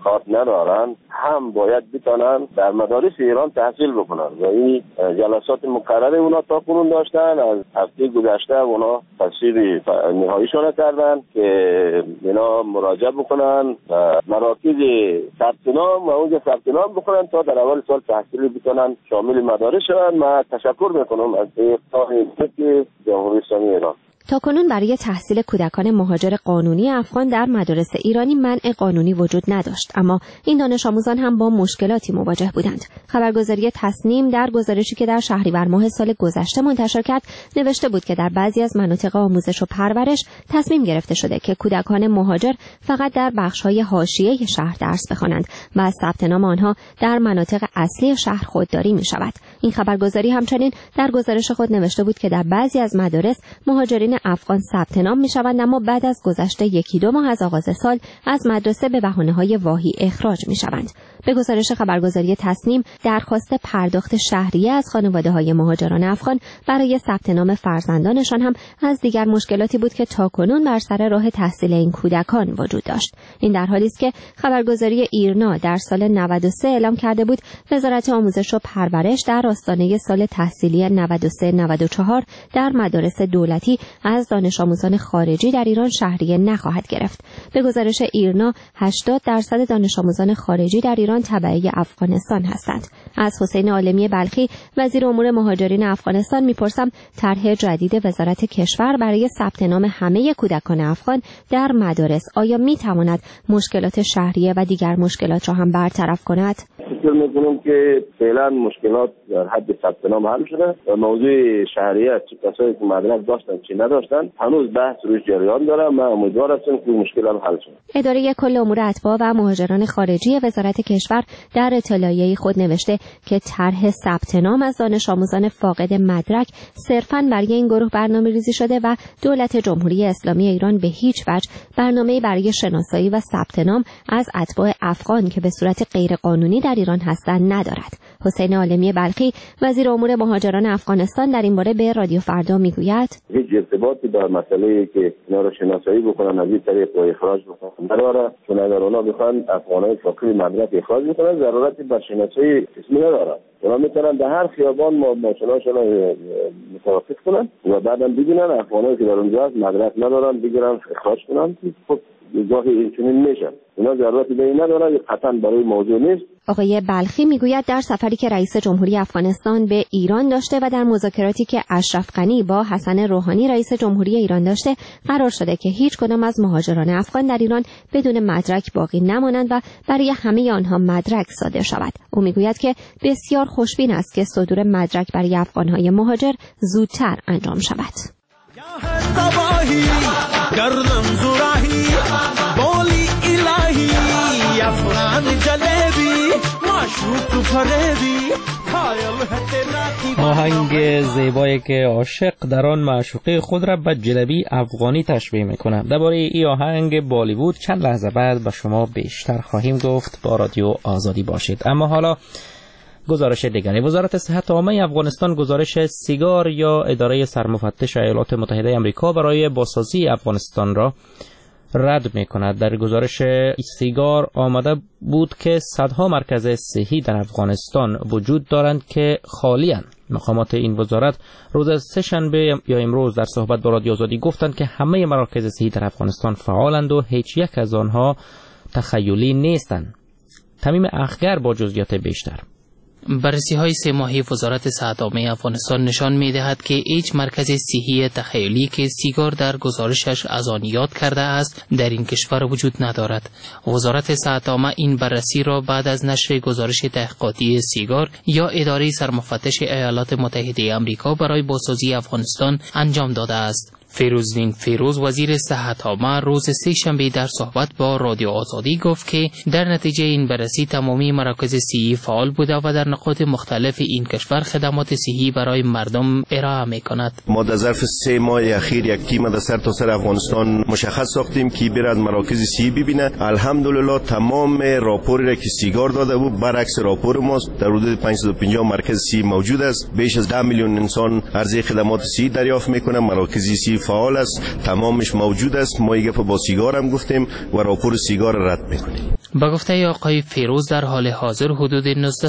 کارت ندارن هم باید بتونن در مدارس ایران تحصیل بکنن و این جلسات مکرر اونا تا کنون داشتن. از هفته گذشته اونا تصویب نهاییشون کردن که اینا مراجعه بکنن و مراکز ثبت نام و اونجا ثبت نام بکنن تا در اول سال تحصیلی بتونن شامل مدارس شون. من تشکر میکنم از اقدام جمهوری اسلامی ایران. تاکنون برای تحصیل کودکان مهاجر قانونی افغان در مدارس ایرانی منع قانونی وجود نداشت، اما این دانش آموزان هم با مشکلاتی مواجه بودند. خبرگزاری تصنیم در گزارشی که در شهریور ماه سال گذشته منتشر کرد نوشته بود که در بعضی از مناطق آموزش و پرورش تصمیم گرفته شده که کودکان مهاجر فقط در بخش‌های حاشیه شهر درس بخوانند و از ثبت نام آنها در مناطق اصلی شهر خودداری می‌شود. این خبرگزاری همچنین در گزارش خود نوشته بود که در بعضی از مدارس مهاجرین افغان ثبت نام می‌شوند، اما بعد از گذشت 1-2 ماه از آغاز سال از مدرسه به بهانه‌های واهی اخراج می‌شوند. به گزارش خبرگزاری تصنیم، درخواست پرداخت شهریه از خانواده‌های مهاجران افغان برای ثبت نام فرزندانشان هم از دیگر مشکلاتی بود که تاکنون بر سر راه تحصیل این کودکان وجود داشت. این در حالی است که خبرگزاری ایرنا در سال 93 اعلام کرده بود وزارت آموزش و پرورش در آستانه سال تحصیلی 93-94 در مدارس دولتی از دانش آموزان خارجی در ایران شهریه نخواهد گرفت. به گزارش ایرنا 80% دانش آموزان خارجی در ایران تبعه افغانستان هستند. از حسین عالمی بلخی وزیر امور مهاجرین افغانستان میپرسم طرح جدید وزارت کشور برای ثبت نام همه کودکان افغان در مدارس آیا میتواند مشکلات شهریه و دیگر مشکلات را هم برطرف کند؟ فکر می‌کنم که فعلا مشکلات در حد ثبت نام حل شده و موضوع شهریه کسایی که مدرک داشتن چی نداشتن هنوز بحث روش جریان داره. من امیدوار هستم که مشکل حل شه. اداره کل امور اتباع و مهاجران خارجی وزارت کشور در اطلاعیه‌ای خود نوشته که طرح ثبت نام از دانش آموزان فاقد مدرک صرفاً برای این گروه برنامه‌ریزی شده و دولت جمهوری اسلامی ایران به هیچ وجه برنامه‌ای برای شناسایی و ثبت نام از اتباع افغان که به صورت غیرقانونی در ایران هستند ندارد. حسین عالمی بلخی وزیر امور مهاجران افغانستان در این باره به رادیو فردا میگوید هیچ ارتباطی با مسئله که اینا رو شناسایی بکنن از این طریق و اخراج بکنن نداره، چون اگر اونا بخوان افغانای فاقد مدرک اخراج بکنن ضرورتی بر شناسایی اسمی نداره. اونا میتونن در هر خیابان ماشیناشون متوقف کنن و بعداً ببینن افغانایی که در اونجا مدرک ندارن بگیرن اخراج کنن. خب گاهی اینچنین میشن. اینا ضرورتی به این نداره، قطعاً برای موضوع نیست. آقای بلخی میگوید در سفری که رئیس جمهوری افغانستان به ایران داشته و در مذاکراتی که اشرف غنی با حسن روحانی رئیس جمهوری ایران داشته قرار شده که هیچ کدام از مهاجران افغان در ایران بدون مدرک باقی نمانند و برای همه آنها مدرک صادر شود. او میگوید که بسیار خوشبین است که صدور مدرک برای افغانهای مهاجر زودتر انجام شود. آهنگ زیبایی که عاشق در آن معشوقه خود را به جلبی افغانی تشبیه میکنه. درباره این آهنگ بالیوود چند لحظه بعد به شما بیشتر خواهیم گفت. با رادیو آزادی باشید. اما حالا گزارش دیگری. وزارت صحت عامه افغانستان گزارش سیگار یا اداره سرمفتش ایالات متحده آمریکا برای بازسازی افغانستان را رد می‌کند. در گزارش سیگار آمده بود که صدها مرکز صحی در افغانستان وجود دارند که خالی‌اند. مقامات این وزارت روز سه‌شنبه یا امروز در صحبت با رادیو آزادی گفتند که همه مراکز صحی در افغانستان فعالند و هیچ یک از آنها تخیلی نیستند. تمیم اخگر با جزئیات بیشتر. بررسی‌های 3 ماهه وزارت صحت عامه افغانستان نشان می‌دهد که هیچ مرکز صحی تخیلی که سیگار در گزارشش از آن یاد کرده است در این کشور وجود ندارد. وزارت صحت عامه این بررسی را بعد از نشر گزارش تحقیقاتی سیگار یا اداره سرمفتش ایالات متحده آمریکا برای بازسازی افغانستان انجام داده است. فیروزدین فیروز وزیر صحت عامه روز سه‌شنبه در صحبت با رادیو آزادی گفت که در نتیجه این بررسی تمامی مراکز صحی فعال بوده و در نقاط مختلف این کشور خدمات صحی برای مردم ارائه می‌کند. ما در ظرف 3 ماه اخیر یک تیم در سرتاسر افغانستان مشخص ساختیم که برای مراکز صحی ببینه. الحمدلله تمام راپوری را که سیگار داده بود برعکس راپور ماست. در حدود 550 مرکز صحی موجود است. بیش از 10 میلیون انسان عرضه خدمات صحی دریافت می‌کنند. مراکز صحی فعال است، تمامش موجود است. ما یک با سیگار هم گفتیم و راپور سیگار رد میکنیم. با گفته آقای فیروز در حال حاضر حدود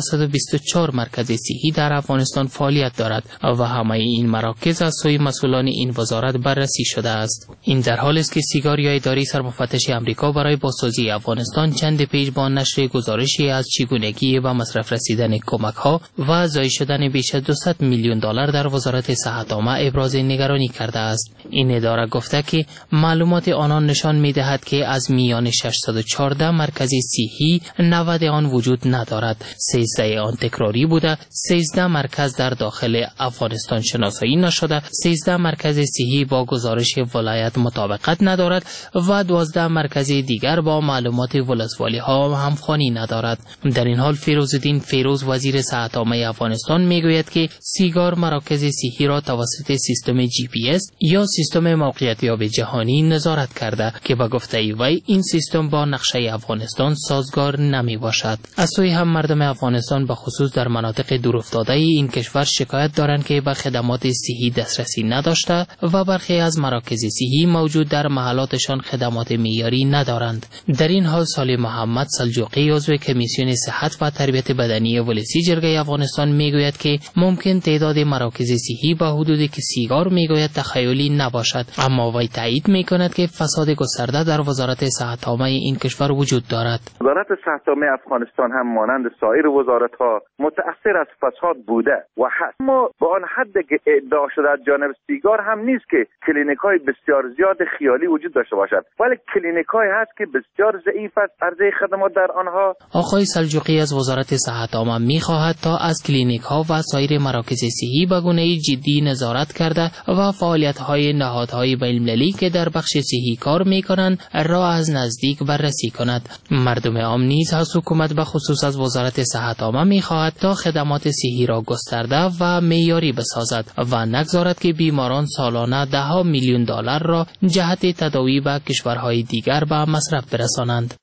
1924 مرکز صحی در افغانستان فعالیت دارد و همه این مراکز از سوی مسئولان این وزارت بررسی شده است. این در حالی است که سیگار یا اداره سرمفتش آمریکا برای بازسازی افغانستان چند پیش با نشر گزارشی از چگونگی به مصرف رسیدن کمک‌ها و ضایع شدن بیش از $200 میلیون در وزارت صحت عامه ابراز نگرانی کرده است. این اداره گفته که معلومات آنان نشان می‌دهد که از میان 614 مرکز صحی 90 آن وجود ندارد. 13 آن تکراری بوده، 13 مرکز در داخل افغانستان شناسایی نشده، 13 مرکز صحی با گزارش ولایت مطابقت ندارد و 12 مرکز دیگر با معلومات ولسوالی‌ها همخوانی ندارد. در این حال فیروزالدین فیروز وزیر صحت عامه افغانستان میگوید که سیگار مراکز صحی را توسط سیستم GPS یا سیستم موقعیت‌یابی جهانی نظارت کرده که با گفته وی این سیستم با نقشه افغانستان سازگار نمی باشد. از سوی هم مردم افغانستان به خصوص در مناطق دورافتاده این کشور شکایت دارند که به خدمات صحی دسترسی نداشته و برخی از مراکز صحی موجود در محلاتشان خدمات معیاری ندارند. در این حال سالی محمد سلجوقی عضو کمیسیون صحت و تربیت بدنی ولسی جرگه افغانستان میگوید که ممکن تعداد مراکز صحی به حدودی که سیگار میگوید تخیلی نباشد، اما وی تایید میکند که فساد گسترده در وزارت صحت عامه این کشور وجود دارد. وزارت صحت عامه افغانستان هم مانند سایر وزارت‌ها متأثر از فساد بوده و هست، اما به آن حد که ادعا شده از جانب سیگار هم نیست که کلینیک‌های بسیار زیاد خیالی وجود داشته باشد، ولی کلینیک‌هایی هست که بسیار ضعیف است عرضه خدمات در آنها. آقای سلجوقی از وزارت صحت عامه می‌خواهد تا از کلینیک‌ها و سایر مراکز صحی به گونه‌ای جدی نظارت کرده و فعالیت‌های نهادهای بین‌المللی که در بخش صحی کار می‌کنند را از نزدیک بررسی کند. مردم عام نیز از حکومت به خصوص از وزارت صحت عامه می‌خواهد تا خدمات صحی را گسترده و معیاری بسازد و نگذارد که بیماران سالانه $10 میلیون را جهت تداوی به کشورهای دیگر به مصرف برسانند.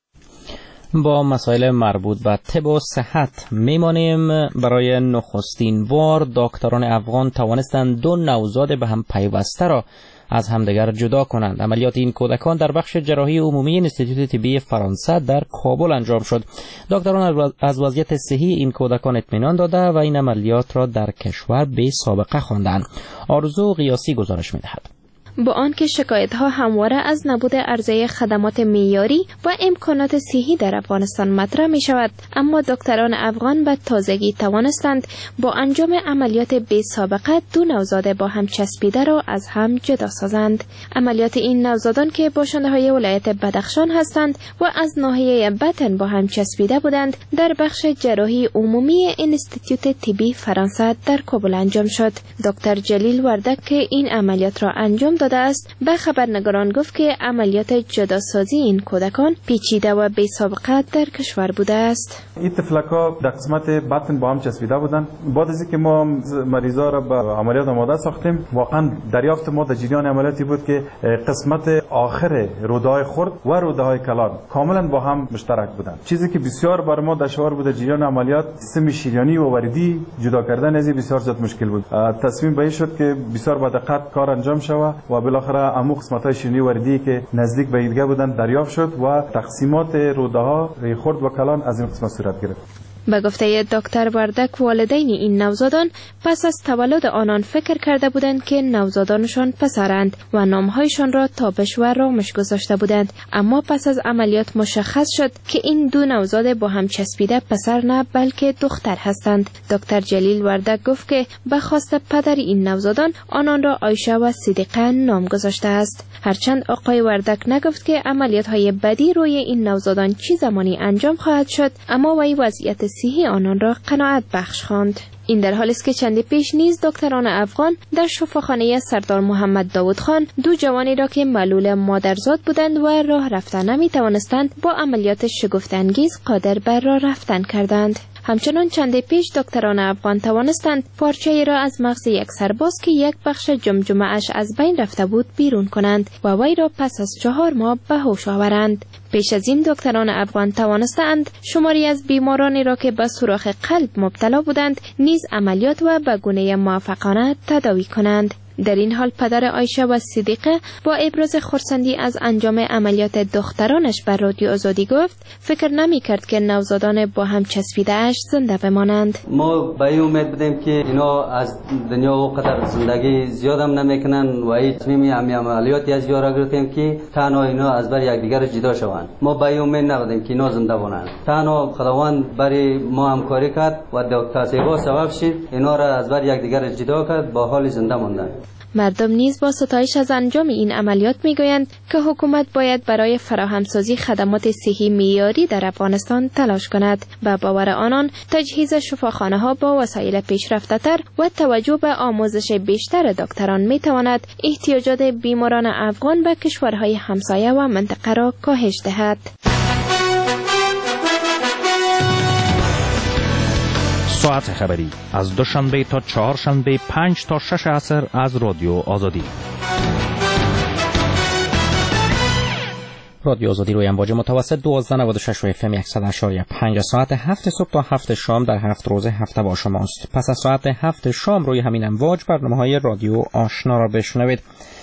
با مسائل مربوط به طب و صحت میمانیم. برای نخستین بار دکتران افغان توانستند 2 نوزاد به هم پیوسته را از همدیگر جدا کنند. عملیات این کودکان در بخش جراحی عمومی انستیتوت طبی فرانسه در کابل انجام شد. دکتران از وضعیت صحی این کودکان اطمینان داده و این عملیات را در کشور به سابقه خواندند. آرزو قیاسی گزارش می‌دهد. با آنکه شکایت‌ها همواره از نبود عرضه خدمات معیاری و امکانات صحی در افغانستان مطرح می‌شود، اما دکتران افغان به تازگی توانستند با انجام عملیات بی سابقه 2 نوزاد با هم چسبیده را از هم جدا سازند. عملیات این نوزادان که باشنده‌های ولایت بدخشان هستند و از ناحیه بطن با هم چسبیده بودند، در بخش جراحی عمومی انستیتوت طبی فرانسه در کابل انجام شد. دکتر جلیل وردک که این عملیات را انجام داده است به خبرنگاران گفت که عملیات جداسازی این کودکان پیچیده و بی سابقه در کشور بوده است. این تفلک‌ها در قسمت بطن با هم چسبیده بودند. بعد از اینکه ما مریضا را به عملیات آماده ساختیم، واقعا دریافت ما در جریان عملیاتی بود که قسمت آخر روده‌های خرد و روده‌های کلان کاملا با هم مشترک بودند. چیزی که بسیار بر ما دشوار بود در جریان عملیات، سیستم شریانی و وریدی جدا کردن از بسیار زیاد مشکل بود. تصمیم به این شد که بسیار با دقت کار انجام شود و بالاخره عمو قسمت‌های شیرینی وریدی که نزدیک به ایدگاه بودند دریافت شد و تقسیمات روده‌ها خرد و کلان از این قسمت صورت گرفت. به گفته دکتر وردک والدین این نوزادان پس از تولد آنان فکر کرده بودند که نوزادانشان پسرند و نامهایشان را تابش و رامش گذاشته بودند، اما پس از عملیات مشخص شد که این 2 نوزاد با هم چسبیده پسر نه بلکه دختر هستند. دکتر جلیل وردک گفت که به خواست پدر این نوزادان آنان را عایشه و صدیقه نام گذاشته است. هرچند آقای وردک نگفت که عملیات های بعدی روی این نوزادان چه زمانی انجام خواهد شد، اما وی وضعیت صحی آنان را قناعت بخش خواند. این در حالی است که چندی پیش نیز دکتران افغان در شفاخانه سردار محمد داود خان 2 جوانی را که معلول مادرزاد بودند و راه رفتن نمی توانستند با عملیات شگفت‌انگیز قادر بر راه رفتن کردند. همچنان چند پیش دکتران افغان توانستند پارچه‌ای را از مغز یک سرباز که یک بخش جمجمه اش از بین رفته بود بیرون کنند و وی را پس از 4 ماه به هوش آورند. پیش از این دکتران افغان توانستند شماری از بیمارانی را که به سوراخ قلب مبتلا بودند نیز عملیات و به گونه موفقانه تداوی کنند. در این حال پدر عایشه و صدیقه با ابراز خرسندی از انجام عملیات دخترانش بر رادیو آزادی گفت فکر نمی کرد که نوزادان با هم چسبیده اش زنده بمانند. ما به این امید بودیم که اینا از دنیا و قدر زندگی زیادم نمیکنن و هیچ تصمیم عملیاتی از یارا گرفتیم که تنها اینا از بر یکدیگر جدا شوند. ما به این امید نبودیم که اینا زنده بمانند. تنها خداوند برای ما همکاری کرد و دکتر سیبا سبب شد اینا را از بر یکدیگر جدا کرد، با حال زنده ماندند. مردم نیز با ستایش از انجام این عملیات میگویند که حکومت باید برای فراهمسازی خدمات صحی معیاری در افغانستان تلاش کند. به باور آنان تجهیز شفاخانه‌ها با وسایل پیشرفته‌تر و توجه به آموزش بیشتر دکتران میتواند احتیاجات بیماران افغان به کشورهای همسایه و منطقه را کاهش دهد. ساعت خبری از دوشنبه تا چهارشنبه 5 تا 6 عصر از رادیو آزادی. رادیو آزادی روی امواج متوسط 1296 و FM 100.5 ساعت 7 صبح تا 7 شام در 7 روز هفته با شماست. پس از ساعت 7 شام روی همین امواج برنامه‌های رادیو آشنا را بشنوید.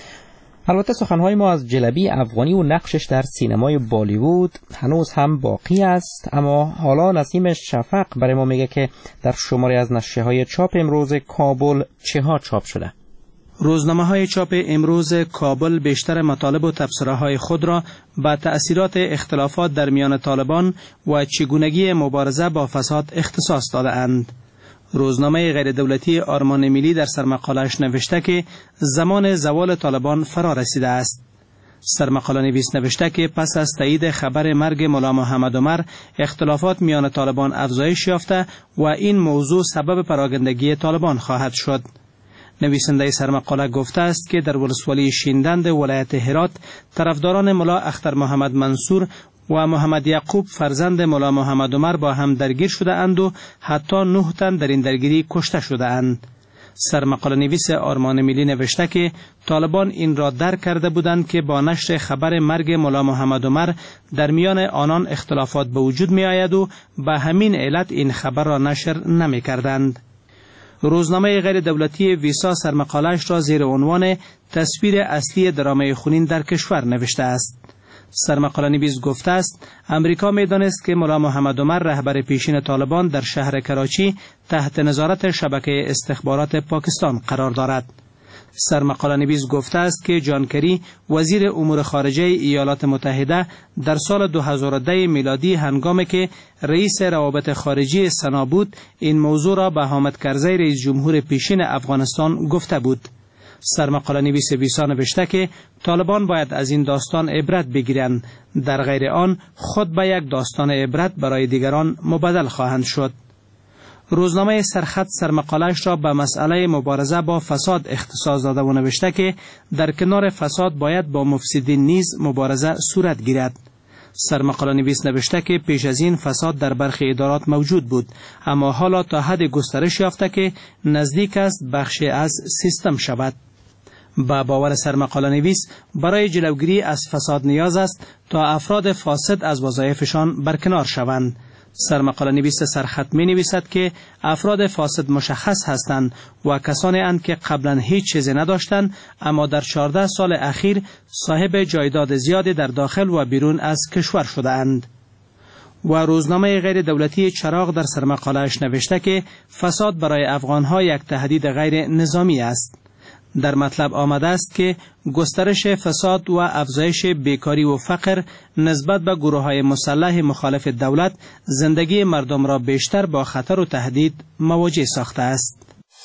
البته سخنهای ما از جلبی افغانی و نقشش در سینمای بالیوود هنوز هم باقی است، اما حالا نسیم شفق برای ما میگه که در شماری از نشریه‌های چاپ امروز کابل چه ها چاپ شده. روزنامه‌های چاپ امروز کابل بیشتر مطالب و تبصره‌های خود را با تأثیرات اختلافات در میان طالبان و چگونگی مبارزه با فساد اختصاص داده‌اند. روزنامه غیر دولتی آرمان ملی در سرمقاله‌اش نوشته که زمان زوال طالبان فرا رسیده است. سرمقاله نویس نوشته که پس از تایید خبر مرگ ملا محمد عمر اختلافات میان طالبان افزایش یافته و این موضوع سبب پراگندگی طالبان خواهد شد. نویسنده سرمقاله گفته است که در ولسوالی شیندند ولایت هرات طرفداران ملا اختر محمد منصور و محمد یعقوب فرزند ملا محمد عمر با هم درگیر شده اند و حتی 9 تن در این درگیری کشته شده اند. سرمقاله نویس آرمان ملی نوشته که طالبان این را درک کرده بودند که با نشر خبر مرگ ملا محمد عمر در میان آنان اختلافات به وجود می آید و به همین علت این خبر را نشر نمی کردند. روزنامه غیر دولتی ویسا سرمقاله‌اش را زیر عنوان تصویر اصلی درامه خونین در کشور نوشته است. سرمقاله نویس گفته است امریکا می‌دانست که ملا محمد عمر رهبر پیشین طالبان در شهر کراچی تحت نظارت شبکه استخبارات پاکستان قرار دارد. سرمقاله نویس گفته است که جان کری وزیر امور خارجه ایالات متحده در سال 2010 میلادی هنگامی که رئیس روابط خارجی سنا بود این موضوع را به حامد کرزی رئیس جمهور پیشین افغانستان گفته بود. سرمقاله نویس ویسا نوشته که طالبان باید از این داستان عبرت بگیرند، در غیر آن خود به یک داستان عبرت برای دیگران مبدل خواهند شد. روزنامه سرخط سرمقاله‌اش را به مسئله مبارزه با فساد اختصاص داده و نوشته که در کنار فساد باید با مفسدین نیز مبارزه صورت گیرد. سرمقاله نویس نوشته که پیش از این فساد در برخی ادارات موجود بود، اما حالا تا حد گسترش یافته که نزدیک است بخشی از سیستم شود. با باور سرمقاله نویس برای جلوگیری از فساد نیاز است تا افراد فاسد از وظایفشان برکنار شوند. سرمقاله نویس سرخط می نویسد که افراد فاسد مشخص هستند و کسانی اند که قبلا هیچ چیزی نداشتند اما در 14 سال اخیر صاحب جایداد زیادی در داخل و بیرون از کشور شده اند. و روزنامه غیر دولتی چراغ در سرمقاله‌اش نوشته که فساد برای افغانها یک تهدید غیر نظامی است. در مطلب آمده است که گسترش فساد و افزایش بیکاری و فقر نسبت به گروه‌های مسلح مخالف دولت زندگی مردم را بیشتر با خطر و تهدید مواجه ساخته است.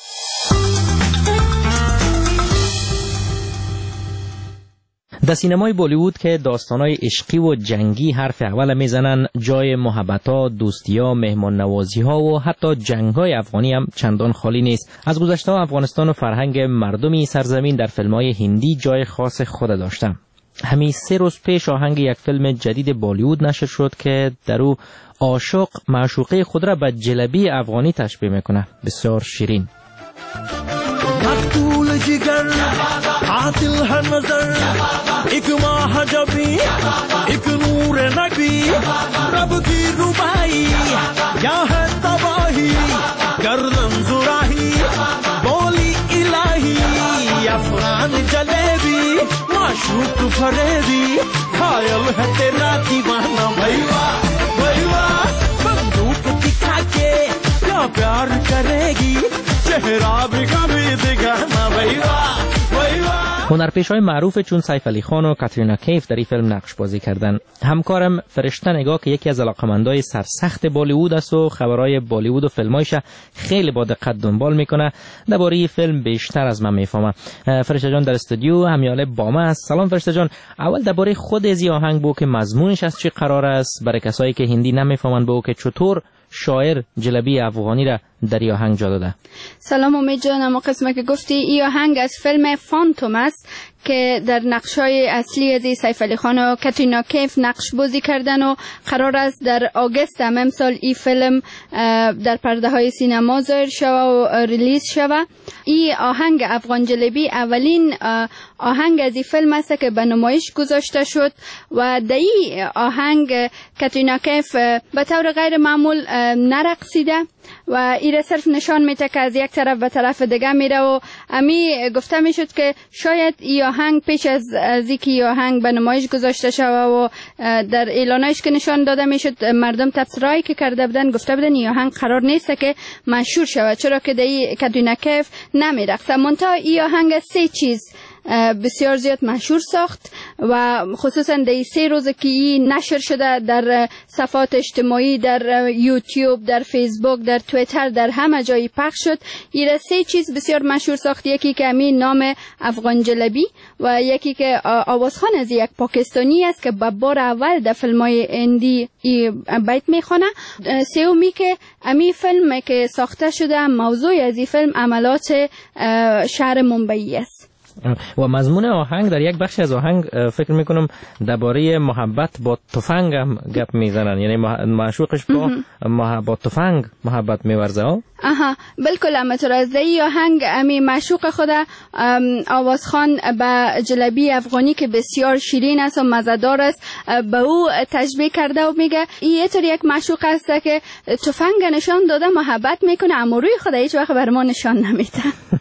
در سینمای بالیوود که داستانای عشقی و جنگی حرف اول میزنن، جای محبت‌ها، دوستی‌ها، مهمان نوازی‌ها و حتی جنگ‌های افغانی هم چندان خالی نیست. از گذشته افغانستان و فرهنگ مردمی سرزمین در فیلم‌های هندی جای خاص خود داشتم. همین 3 روز پیش آهنگ یک فیلم جدید بالیوود نشر شد که در او عاشق معشوقه خود را به جلبی افغانی تشبیه میکنه. بسیار شیرین. مقتول جگر قاتل ہے نظر ایک ماہ جبی ایک نور نبی رب کی ربائی یا ہے تباہی گردن زراہی بولی الہی یا झूठ फरेबी घायल है तेरा दीवाना भैया भैया बंदूक दिखा के क्या प्यार करेगी चेहरा भी कभी दिखाना भैया भैया. هنرپیشه‌های معروف چون سیف علی خان و کاترینا کیف در این فیلم نقش بازی کردند. همکارم فرشته نگاه که یکی از علاقه‌مندای سرسخت بالیوود است و خبرهای بالیوود و فیلمایش خیلی با دقت دنبال میکنه، درباره این فیلم بیشتر از من میفهمه. فرشته جان در استودیو همیاله با ما است. سلام فرشته جان. اول درباره خود از آهنگ بگو که مضمونش از چی قرار است، برای کسایی که هندی نمیفهمن بگو که چطور شاعر جلبی افغانی را در این آهنگ جا داده. سلام امید جان. اما قسمه که گفتی این آهنگ از فیلم فانتوم است که در نقش‌های اصلی از سیف علی خان و کاترینا کیف نقش بازی کردن و قرار است در آگوست امسال این فیلم در پرده‌های سینما ظاهر شود و ریلیز شود. این آهنگ افغان جلبی اولین آهنگ از این فیلم است که به نمایش گذاشته شد و در این آهنگ کاترینا کیف به طور غیر معمول نرقصیده و این صرف نشان میده که از یک طرف به طرف دیگه میره و امی گفته میشد که شاید این آهنگ پیش از اینکه این آهنگ به نمایش گذاشته شود و در اعلانایش که نشان داده میشد مردم تبصره‌ای که کرده بودن گفته بودن این آهنگ قرار نیست که مشهور شود چرا که در کاترینا کیف نمیرقصه. منتها این آهنگ سه چیز بسیار زیاد مشهور ساخت و خصوصا در 3 روز که این نشر شده در صفحات اجتماعی، در یوتیوب، در فیسبوک، در توییتر، در همه جایی پخش شد. این 3 چیز بسیار مشهور ساخت. یکی که همین نام افغان جلبی و یکی که آوازخوان از یک پاکستانی است که به بار اول در فیلم‌های هندی بیت میخونه. سومی که همین فیلم که ساخته شده موضوع از این فیلم عملات شهر ممبئی است. و مضمون آهنگ در یک بخش از آهنگ فکر میکنم درباره محبت با تفنگ هم گپ میزنن، یعنی معشوقش با تفنگ محبت میورزه. آها بالکل همینطور. از این آهنگ امی معشوق خود آوازخوان به جلبی افغانی که بسیار شیرین است و مزه‌دار است به او تشبیه کرده و میگه این طور یک معشوق است که تفنگ نشان داده محبت میکنه اما روی خود هیچ وقت بر ما نشان نمیده.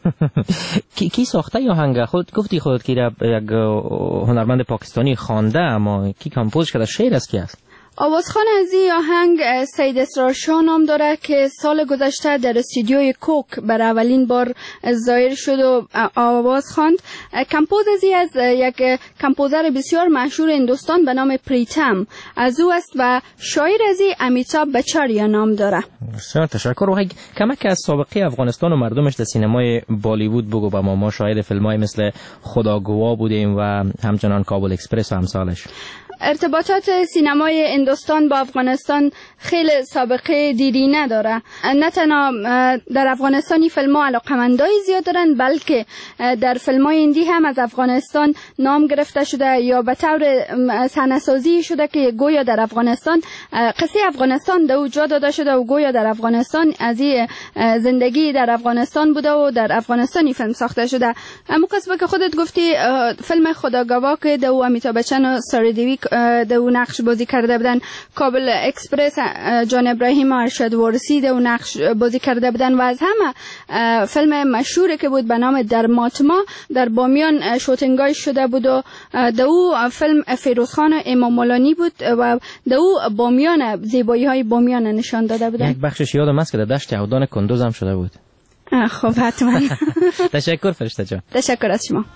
کی ساخته این آهنگ؟ خود گفتی خودت که یک هنرمند پاکستانی خوانده، اما کی کامپوز کرده؟ شعر است کی است؟ آوازخوان از این آهنگ سید اسرار شاه نام داره که سال گذشته در استودیوی کوک بر اولین بار ظاهر شد و آواز خواند. کمپوز از یک کمپوزر بسیار مشهور هندوستان به نام پریتم از او است و شاعر از امیتاب بچاریا نام داره. بسیار تشکر. و کمک از سابقه افغانستان و مردمش در سینمای بالیوود بگو با ما شاهد فیلم‌های مثل خداگواه بودیم و همچنان کابل اکسپرس و امثالش. ارتباطات سینمای هندوستان با افغانستان خیلی سابقه دیرینه داره. نه تنها در افغانستانی فیلم‌ها علاقه‌مندای زیاد دارن بلکه در فیلم‌های هندی هم از افغانستان نام گرفته شده یا به طور صحنه‌سازی شده که گویا در افغانستان قصه افغانستان دو جا داده شده و گویا در افغانستان از زندگی در افغانستان بوده و در افغانستانی فیلم ساخته شده. اما قسمت که خودت گفتی فیلم خداگواه که دو امیتاب بچن و ساری دیوی دو نقش بازی کرده بودن، کابل اکسپرس جان ابراهیم و ارشد وارسی دو نقش بازی کرده بودن و از همه فیلم مشهوری که بود به نام در ماتما در بامیان شوتینگای شده بود و دو فیلم فیروزخان و امام مولانی بود و دو بامیان زیبایی های بامیان نشان داده بودن. یک بخشش یادم است که در دشت یهودان کندوز هم شده بود. خب حتما. تشکر فرشته جان. تشکر از شما.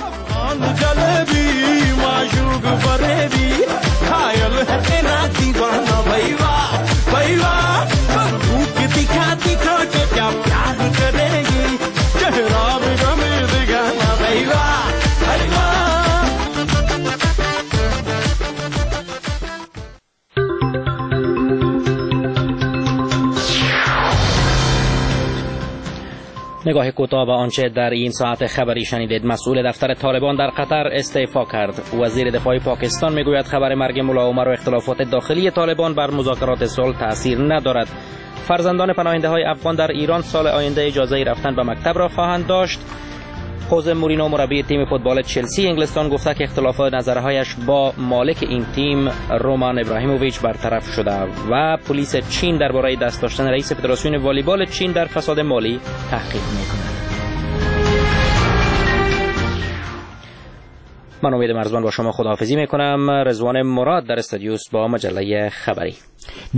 نگاه کوتاه به آنچه در این ساعت خبری شنیدید. مسئول دفتر طالبان در قطر استعفا کرد. وزیر دفاع پاکستان میگوید خبر مرگ ملا عمر و اختلافات داخلی طالبان بر مذاکرات صلح تاثیر ندارد. فرزندان پناهنده های افغان در ایران سال آینده اجازه رفتن به مکتب را خواهند داشت. خوزه مورینو مربی تیم فوتبال چلسی انگلستان گفته که اختلافات نظرهایش با مالک این تیم رومان ابراهیموویچ برطرف شده و پلیس چین درباره دست داشتن رئیس فدراسیون والیبال چین در فساد مالی تحقیق می‌کند. من امید مرزبان با شما خداحافظی میکنم. رضوان مراد در استودیوس با مجله خبری.